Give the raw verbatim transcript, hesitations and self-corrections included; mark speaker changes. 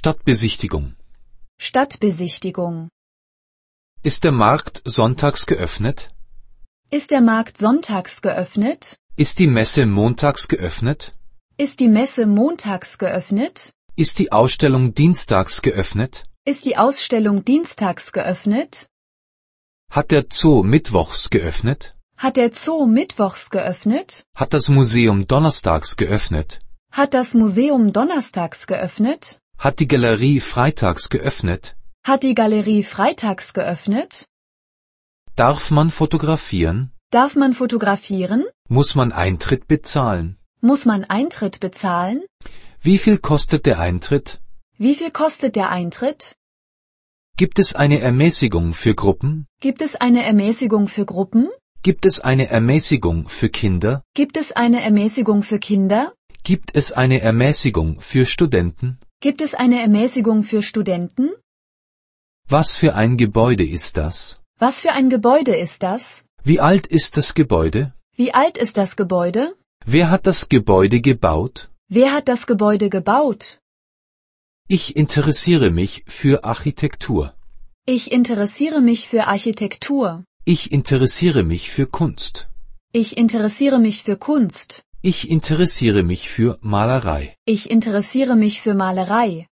Speaker 1: Stadtbesichtigung.
Speaker 2: Stadtbesichtigung.
Speaker 1: Ist der Markt sonntags geöffnet?
Speaker 2: Ist der Markt sonntags geöffnet?
Speaker 1: Ist die Messe montags geöffnet?
Speaker 2: Ist die Messe montags geöffnet?
Speaker 1: Ist die Ausstellung dienstags geöffnet?
Speaker 2: Ist die Ausstellung dienstags geöffnet?
Speaker 1: Hat der Zoo mittwochs geöffnet?
Speaker 2: Hat der Zoo mittwochs geöffnet?
Speaker 1: Hat das Museum donnerstags geöffnet?
Speaker 2: Hat das Museum donnerstags geöffnet?
Speaker 1: Hat die Galerie freitags geöffnet?
Speaker 2: Hat die Galerie freitags geöffnet?
Speaker 1: Darf man fotografieren?
Speaker 2: Darf man fotografieren?
Speaker 1: Muss man Eintritt bezahlen?
Speaker 2: Muss man Eintritt bezahlen?
Speaker 1: Wie viel kostet der Eintritt?
Speaker 2: Wie viel kostet der Eintritt?
Speaker 1: Gibt es eine Ermäßigung für Gruppen?
Speaker 2: Gibt es eine Ermäßigung für Gruppen?
Speaker 1: Gibt es eine Ermäßigung für Kinder?
Speaker 2: Gibt es eine Ermäßigung für Kinder?
Speaker 1: Gibt es eine Ermäßigung für Studenten?
Speaker 2: Gibt es eine Ermäßigung für Studenten?
Speaker 1: Was für ein Gebäude ist das?
Speaker 2: Was für ein Gebäude ist das?
Speaker 1: Wie alt ist das Gebäude?
Speaker 2: Wie alt ist das Gebäude?
Speaker 1: Wer hat das Gebäude gebaut?
Speaker 2: Wer hat das Gebäude gebaut?
Speaker 1: Ich interessiere mich für Architektur.
Speaker 2: Ich interessiere mich für Architektur.
Speaker 1: Ich interessiere mich für Kunst.
Speaker 2: Ich interessiere mich für Kunst.
Speaker 1: Ich interessiere mich für Malerei.
Speaker 2: Ich interessiere mich für Malerei.